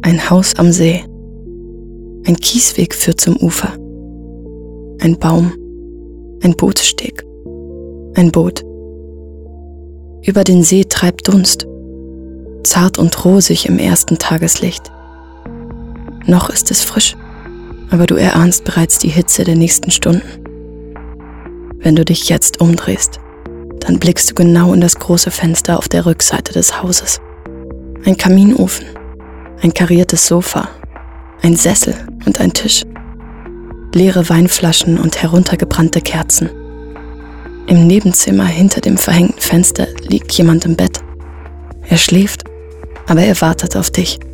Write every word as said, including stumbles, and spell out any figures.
Ein Haus am See. Ein Kiesweg führt zum Ufer. Ein Baum. Ein Bootssteg. Ein Boot. Über den See treibt Dunst. Zart und rosig im ersten Tageslicht. Noch ist es frisch, aber du erahnst bereits die Hitze der nächsten Stunden. Wenn du dich jetzt umdrehst, dann blickst du genau in das große Fenster auf der Rückseite des Hauses. Ein Kaminofen, ein kariertes Sofa, ein Sessel und ein Tisch. Leere Weinflaschen und heruntergebrannte Kerzen. Im Nebenzimmer hinter dem verhängten Fenster liegt jemand im Bett. Er schläft, aber er wartet auf dich.